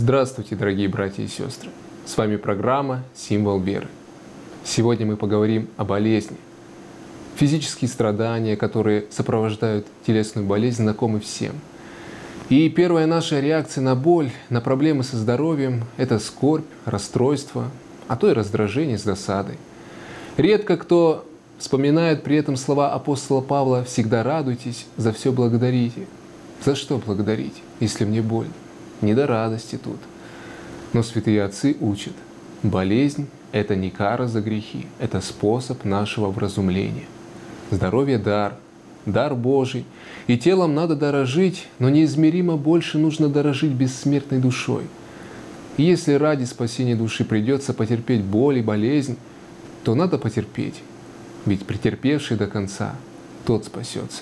Здравствуйте, дорогие братья и сестры! С вами программа «Символ веры». Сегодня мы поговорим о болезни. Физические страдания, которые сопровождают телесную болезнь, знакомы всем. И первая наша реакция на боль, на проблемы со здоровьем – это скорбь, расстройство, а то и раздражение с досадой. Редко кто вспоминает при этом слова апостола Павла «всегда радуйтесь, за все благодарите». За что благодарить, если мне больно? Не до радости тут. Но святые отцы учат: болезнь – это не кара за грехи, это способ нашего вразумления. Здоровье – дар Божий, и телом надо дорожить, но неизмеримо больше нужно дорожить бессмертной душой. И если ради спасения души придется потерпеть боль и болезнь, то надо потерпеть, ведь претерпевший до конца, тот спасется.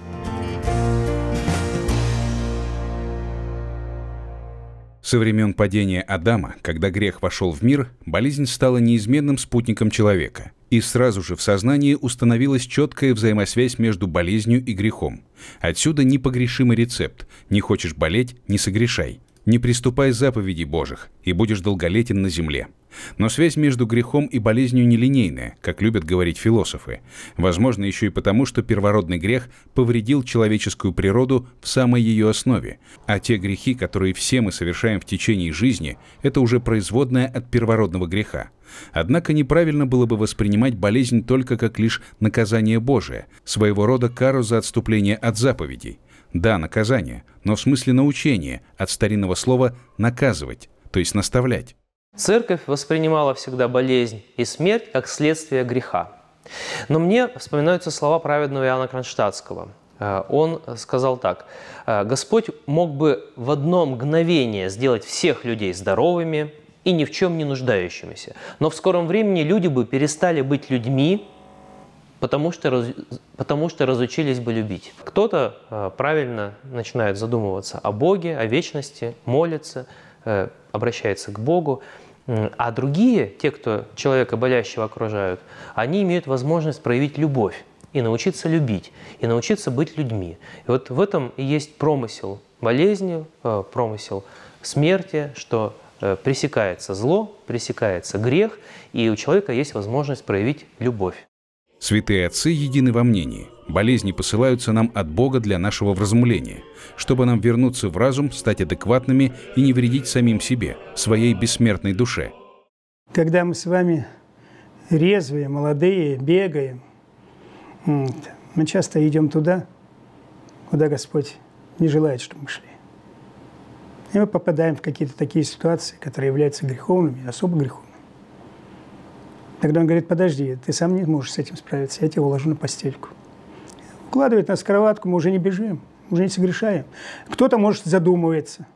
Со времен падения Адама, когда грех вошел в мир, болезнь стала неизменным спутником человека. И сразу же в сознании установилась четкая взаимосвязь между болезнью и грехом. Отсюда непогрешимый рецепт: не хочешь болеть – не согрешай. Не приступай заповедей Божьих, и будешь долголетен на земле. Но связь между грехом и болезнью нелинейная, как любят говорить философы. Возможно, еще и потому, что первородный грех повредил человеческую природу в самой ее основе, а те грехи, которые все мы совершаем в течение жизни, это уже производная от первородного греха. Однако неправильно было бы воспринимать болезнь только как лишь наказание Божие, своего рода кару за отступление от заповедей. Да, наказание, но в смысле научения, от старинного слова «наказывать», то есть наставлять. Церковь воспринимала всегда болезнь и смерть как следствие греха. Но мне вспоминаются слова праведного Иоанна Кронштадтского. Он сказал так: «Господь мог бы в одно мгновение сделать всех людей здоровыми и ни в чем не нуждающимися, но в скором времени люди бы перестали быть людьми, потому что разучились бы любить». Кто-то правильно начинает задумываться о Боге, о вечности, молится, обращается к Богу. А другие, те, кто человека болящего окружают, они имеют возможность проявить любовь и научиться любить, и научиться быть людьми. И вот в этом и есть промысел болезни, промысел смерти, что пресекается зло, пресекается грех, и у человека есть возможность проявить любовь. Святые отцы едины во мнении: болезни посылаются нам от Бога для нашего вразумления, чтобы нам вернуться в разум, стать адекватными и не вредить самим себе, своей бессмертной душе. Когда мы с вами резвые, молодые, бегаем, мы часто идем туда, куда Господь не желает, чтобы мы шли. И мы попадаем в какие-то такие ситуации, которые являются греховными, особо греховными. Тогда он говорит: подожди, ты сам не можешь с этим справиться, я тебя уложу на постельку. Укладывает нас в кроватку, мы уже не бежим, уже не согрешаем. Кто-то, может, задумывается: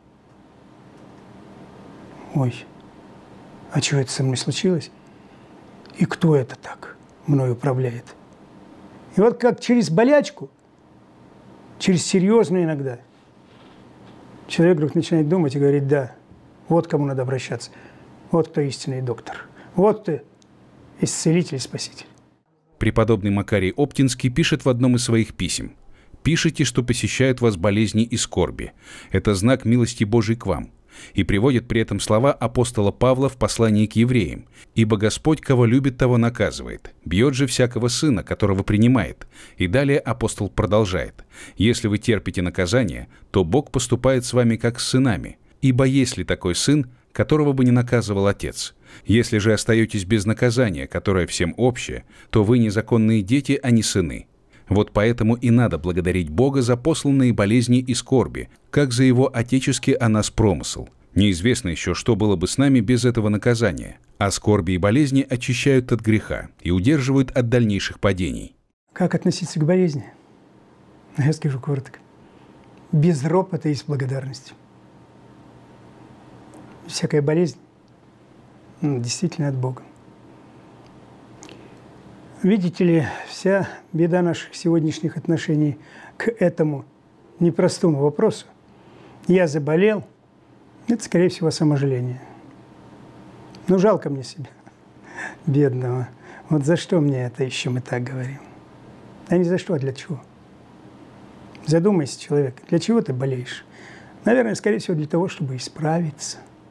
ой, а что это со мной случилось? И кто это так мной управляет? И вот как через болячку, через серьезную иногда, человек вдруг начинает думать и говорит: да, вот к кому надо обращаться, вот кто истинный доктор, вот ты исцелитель и спаситель. Преподобный Макарий Оптинский пишет в одном из своих писем: «Пишите, что посещают вас болезни и скорби. Это знак милости Божией к вам». И приводит при этом слова апостола Павла в послании к евреям: «Ибо Господь, кого любит, того наказывает, бьет же всякого сына, которого принимает». И далее апостол продолжает: «Если вы терпите наказание, то Бог поступает с вами как с сынами. Ибо есть ли такой сын, которого бы не наказывал отец? Если же остаетесь без наказания, которое всем общее, то вы незаконные дети, а не сыны. Вот поэтому и надо благодарить Бога за посланные болезни и скорби, как за Его отеческий о нас промысл. Неизвестно еще, что было бы с нами без этого наказания, а скорби и болезни очищают от греха и удерживают от дальнейших падений». Как относиться к болезни? Я скажу коротко: без ропота и с благодарностью. Всякая болезнь действительно от Бога. Видите ли, вся беда наших сегодняшних отношений к этому непростому вопросу «я заболел» – это, скорее всего, саможаление. Ну, жалко мне себя, бедного. Вот за что мне это еще мы так говорим? Да не за что, а для чего? Задумайся, человек, для чего ты болеешь? Наверное, скорее всего, для того, чтобы исправиться.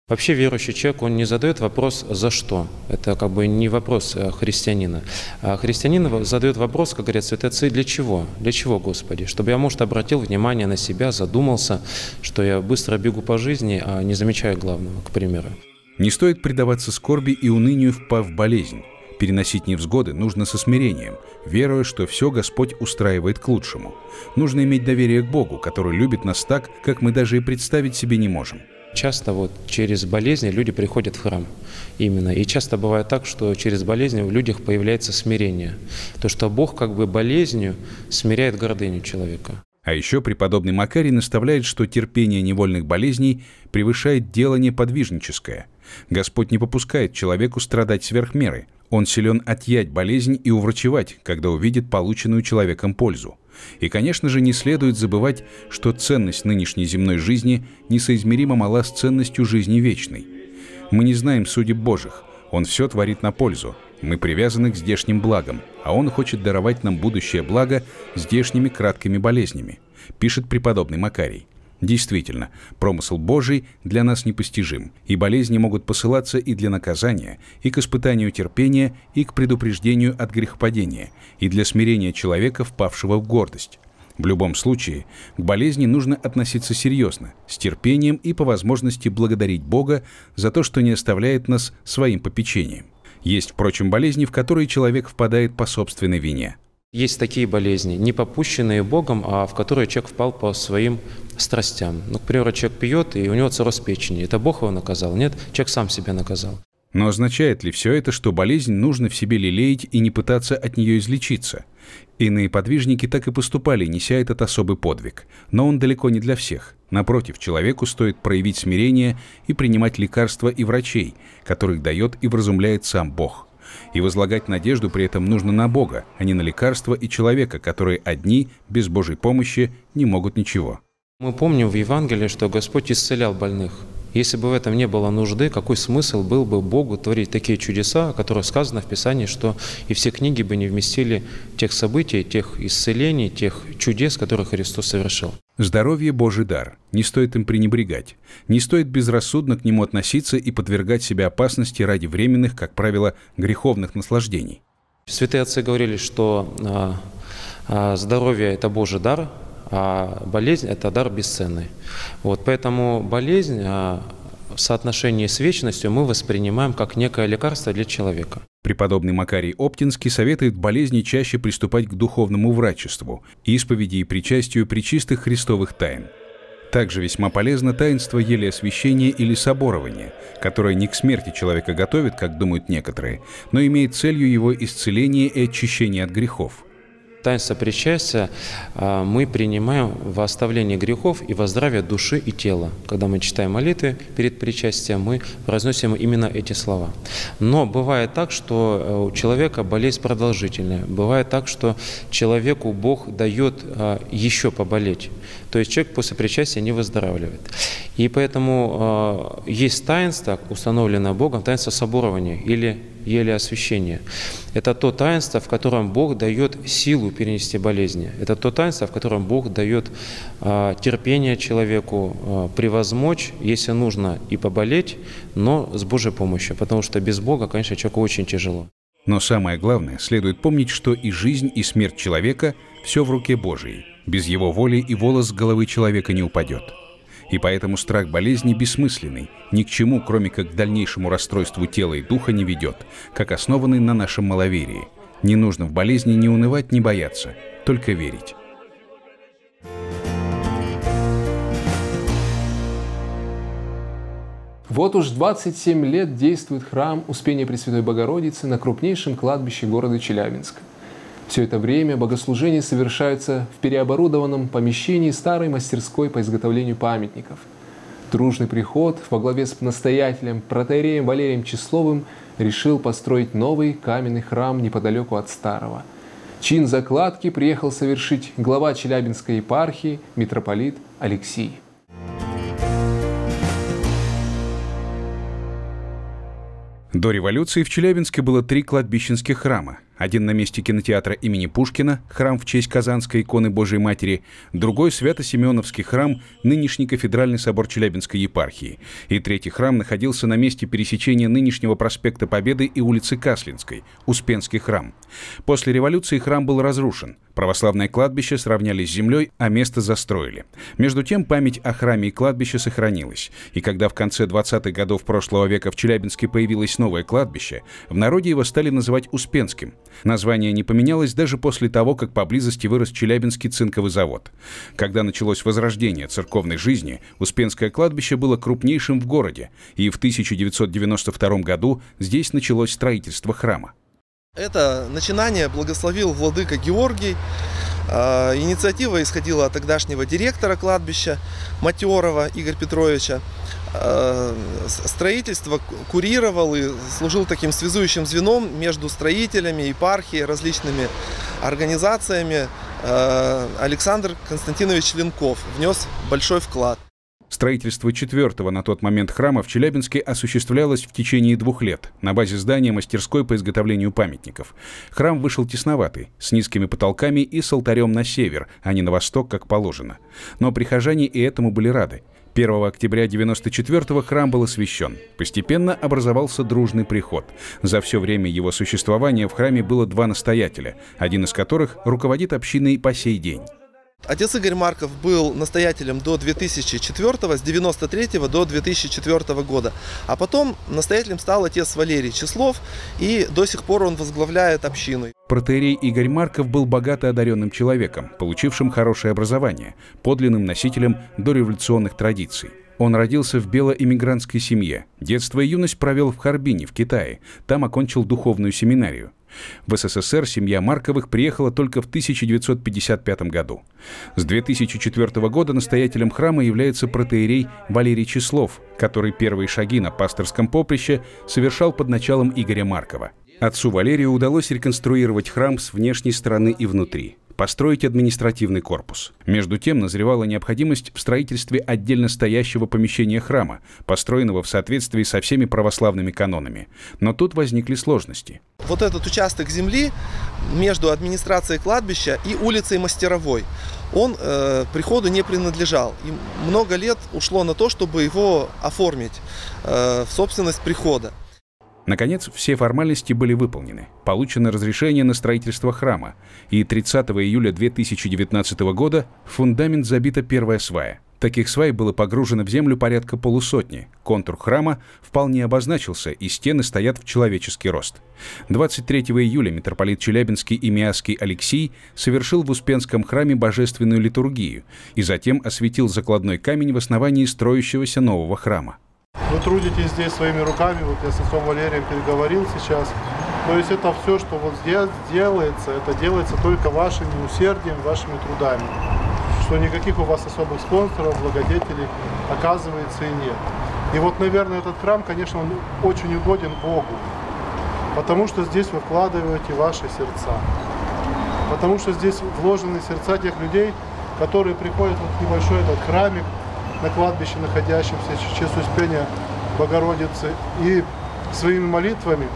Вообще верующий человек, он не задает вопрос «за что?». Это как бы не вопрос христианина. А христианин задает вопрос, как говорят святые отцы, «для чего? Для чего, Господи? Чтобы я, может, обратил внимание на себя, задумался, что я быстро бегу по жизни, а не замечаю главного, к примеру». Не стоит предаваться скорби и унынию, впав в болезнь. Переносить невзгоды нужно со смирением, веруя, что все Господь устраивает к лучшему. Нужно иметь доверие к Богу, который любит нас так, как мы даже и представить себе не можем. Часто вот через болезни люди приходят в храм именно. И часто бывает так, что через болезни в людях появляется смирение. То, что Бог как бы болезнью смиряет гордыню человека. А еще преподобный Макарий наставляет, что терпение невольных болезней превышает делание подвижническое. Господь не попускает человеку страдать сверх меры. Он силен отъять болезнь и уврачевать, когда увидит полученную человеком пользу. И, конечно же, не следует забывать, что ценность нынешней земной жизни несоизмеримо мала с ценностью жизни вечной. Мы не знаем судеб Божьих. Он все творит на пользу. Мы привязаны к здешним благам, а Он хочет даровать нам будущее благо здешними краткими болезнями, пишет преподобный Макарий. Действительно, промысл Божий для нас непостижим, и болезни могут посылаться и для наказания, и к испытанию терпения, и к предупреждению от грехопадения, и для смирения человека, впавшего в гордость. В любом случае, к болезни нужно относиться серьезно, с терпением и по возможности благодарить Бога за то, что не оставляет нас своим попечением. Есть, впрочем, болезни, в которые человек впадает по собственной вине. Есть такие болезни, не попущенные Богом, а в которые человек впал по своим страстям. Ну, к примеру, человек пьет, и у него цирроз печени. Это Бог его наказал? Нет, человек сам себя наказал. Но означает ли все это, что болезнь нужно в себе лелеять и не пытаться от нее излечиться? Иные подвижники так и поступали, неся этот особый подвиг. Но он далеко не для всех. Напротив, человеку стоит проявить смирение и принимать лекарства и врачей, которых дает и вразумляет сам Бог. И возлагать надежду при этом нужно на Бога, а не на лекарства и человека, которые одни, без Божьей помощи, не могут ничего. Мы помним в Евангелии, что Господь исцелял больных. Если бы в этом не было нужды, какой смысл был бы Богу творить такие чудеса, о которых сказано в Писании, что и все книги бы не вместили тех событий, тех исцелений, тех чудес, которые Христос совершил. Здоровье – Божий дар. Не стоит им пренебрегать. Не стоит безрассудно к нему относиться и подвергать себя опасности ради временных, как правило, греховных наслаждений. Святые отцы говорили, что здоровье – это Божий дар, а болезнь – это дар бесценный. Вот, поэтому болезнь в соотношении с вечностью мы воспринимаем как некое лекарство для человека. Преподобный Макарий Оптинский советует в болезни чаще приступать к духовному врачеству, исповеди и причастию пречистых христовых тайн. Также весьма полезно таинство елеосвящения или соборования, которое не к смерти человека готовит, как думают некоторые, но имеет целью его исцеления и очищения от грехов. Таинство причастия мы принимаем во оставление грехов и во здравие души и тела. Когда мы читаем молитвы перед причастием, мы произносим именно эти слова. Но бывает так, что у человека болезнь продолжительная. Бывает так, что человеку Бог дает еще поболеть. То есть человек после причастия не выздоравливает. И поэтому есть таинство, установленное Богом, таинство соборования или елеосвящения. Это то таинство, в котором Бог дает силу перенести болезни. Это то таинство, в котором Бог дает терпение человеку, превозмочь, если нужно, и поболеть, но с Божьей помощью. Потому что без Бога, конечно, человеку очень тяжело. Но самое главное, следует помнить, что и жизнь, и смерть человека – все в руке Божией. Без его воли и волос с головы человека не упадет. И поэтому страх болезни бессмысленный, ни к чему, кроме как к дальнейшему расстройству тела и духа, не ведет, как основанный на нашем маловерии. Не нужно в болезни ни унывать, ни бояться, только верить. Вот уж 27 лет действует храм Успения Пресвятой Богородицы на крупнейшем кладбище города Челябинска. Все это время богослужения совершаются в переоборудованном помещении старой мастерской по изготовлению памятников. Дружный приход во главе с настоятелем протоиереем Валерием Числовым решил построить новый каменный храм неподалеку от старого. Чин закладки приехал совершить глава Челябинской епархии митрополит Алексий. До революции в Челябинске было 3 кладбищенских храма. Один на месте кинотеатра имени Пушкина, храм в честь Казанской иконы Божией Матери, другой — Свято-Симеоновский храм, нынешний Кафедральный собор Челябинской епархии. И третий храм находился на месте пересечения нынешнего проспекта Победы и улицы Каслинской, Успенский храм. После революции храм был разрушен. Православное кладбище сравняли с землей, а место застроили. Между тем, память о храме и кладбище сохранилась. И когда в конце 20-х годов прошлого века в Челябинске появилось новое кладбище, в народе его стали называть Успенским. Название не поменялось даже после того, как поблизости вырос Челябинский цинковый завод. Когда началось возрождение церковной жизни, Успенское кладбище было крупнейшим в городе, и в 1992 году здесь началось строительство храма. Это начинание благословил владыка Георгий. Инициатива исходила от тогдашнего директора кладбища Матерова Игоря Петровича. Строительство курировал и служил таким связующим звеном между строителями, епархией, различными организациями. Александр Константинович Ленков внес большой вклад. Строительство четвертого на тот момент храма в Челябинске осуществлялось в течение 2 лет на базе здания мастерской по изготовлению памятников. Храм вышел тесноватый, с низкими потолками и с алтарем на север, а не на восток, как положено. Но прихожане и этому были рады. 1 октября 1994-го храм был освящен. Постепенно образовался дружный приход. За все время его существования в храме было 2 настоятеля, один из которых руководит общиной по сей день. Отец Игорь Марков был настоятелем до 2004-го, с 93-го до 2004 года. А потом настоятелем стал отец Валерий Числов, и до сих пор он возглавляет общину. Протоиерей Игорь Марков был богато одаренным человеком, получившим хорошее образование, подлинным носителем дореволюционных традиций. Он родился в белоэмигрантской семье. Детство и юность провел в Харбине, в Китае. Там окончил духовную семинарию. В СССР семья Марковых приехала только в 1955 году. С 2004 года настоятелем храма является протоиерей Валерий Числов, который первые шаги на пасторском поприще совершал под началом Игоря Маркова. Отцу Валерию удалось реконструировать храм с внешней стороны и внутри, построить административный корпус. Между тем назревала необходимость в строительстве отдельно стоящего помещения храма, построенного в соответствии со всеми православными канонами. Но тут возникли сложности. Вот этот участок земли между администрацией кладбища и улицей Мастеровой, он приходу не принадлежал. И много лет ушло на то, чтобы его оформить в собственность прихода. Наконец, все формальности были выполнены. Получено разрешение на строительство храма, и 30 июля 2019 года в фундамент забита первая свая. Таких свай было погружено в землю порядка полусотни. Контур храма вполне обозначился, и стены стоят в человеческий рост. 23 июля митрополит Челябинский и Миасский Алексий совершил в Успенском храме божественную литургию и затем осветил закладной камень в основании строящегося нового храма. Вы трудитесь здесь своими руками, вот я с отцом Валерием переговорил сейчас. То есть это все, что вот здесь делается, это делается только вашим усердием, вашими трудами. Что никаких у вас особых спонсоров, благодетелей, оказывается, и нет. И вот, наверное, этот храм, конечно, он очень угоден Богу, потому что здесь вы вкладываете ваши сердца. Потому что здесь вложены сердца тех людей, которые приходят в небольшой этот храмик, на кладбище, находящемся в честь Успения Богородицы, и своими молитвами,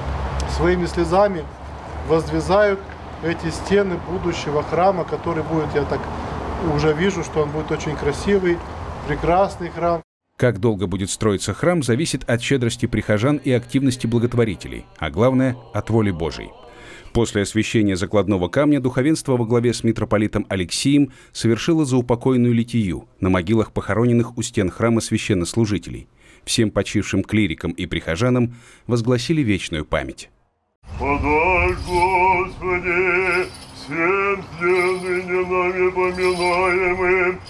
своими слезами воздвизают эти стены будущего храма, который будет, я так уже вижу, что он будет очень красивый, прекрасный храм. Как долго будет строиться храм, зависит от щедрости прихожан и активности благотворителей, а главное – от воли Божьей. После освящения закладного камня духовенство во главе с митрополитом Алексием совершило заупокойную литию на могилах похороненных у стен храма священнослужителей. Всем почившим клирикам и прихожанам возгласили вечную память. Подай, Господи, всем ныне нами поминаемым,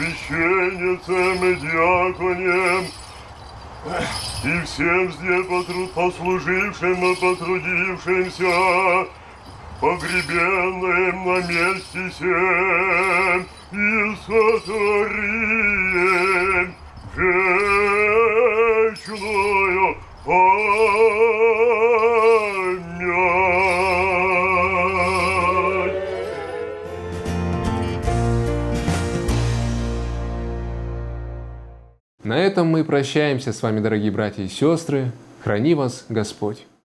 священницам и диаконям, и всем здесь послужившим и потрудившимся, погребенным на месте сем, и сотворим вечную память. На этом мы прощаемся с вами, дорогие братья и сестры. Храни вас Господь!